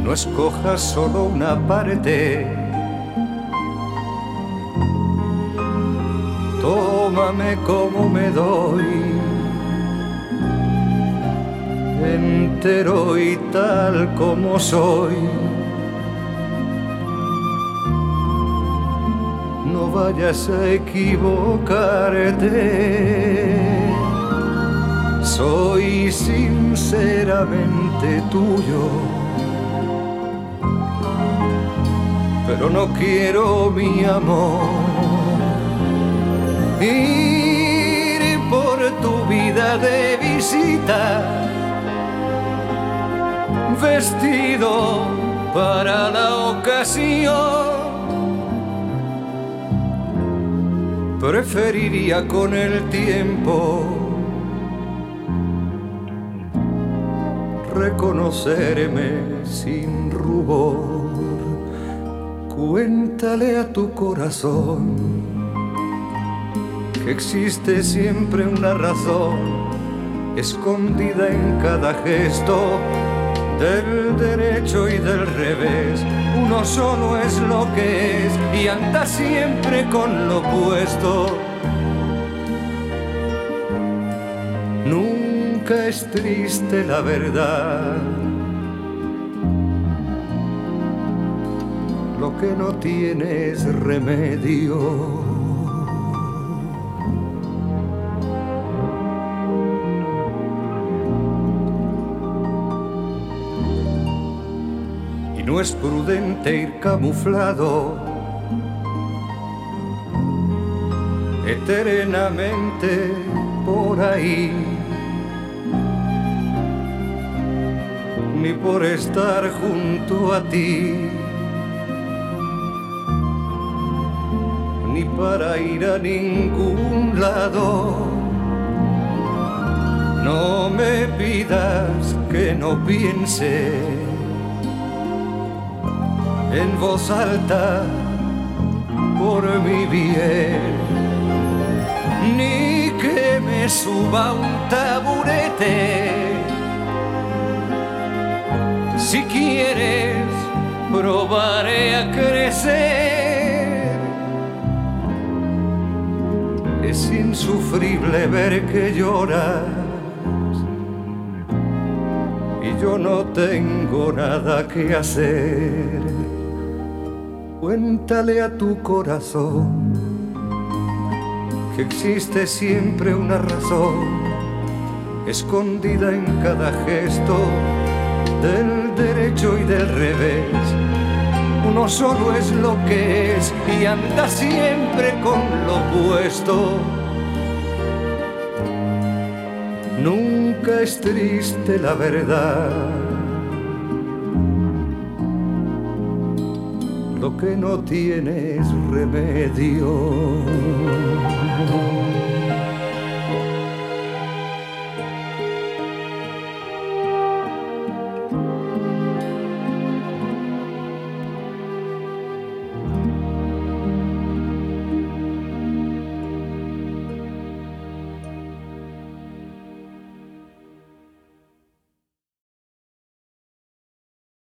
No escojas solo una parte. Tómame como me doy, entero y tal como soy. No vayas a equivocarte. Soy sinceramente tuyo, pero no quiero, mi amor, ir por tu vida de visita, vestido para la ocasión. Preferiría con el tiempo reconocerme sin rubor. Cuéntale a tu corazón que existe siempre una razón escondida en cada gesto, del derecho y del revés. Uno solo es lo que es y anda siempre con lo opuesto. Nunca es triste la verdad, lo que no tiene es remedio. No es prudente ir camuflado eternamente por ahí, ni por estar junto a ti, ni para ir a ningún lado. No me pidas que no piense en voz alta por mi bien, ni que me suba a un taburete. Si quieres, probaré a crecer. Es insufrible ver que lloras y yo no tengo nada que hacer. Cuéntale a tu corazón que existe siempre una razón escondida en cada gesto, del derecho y del revés. Uno solo es lo que es y anda siempre con lo opuesto. Nunca es triste la verdad, lo que no tiene es remedio.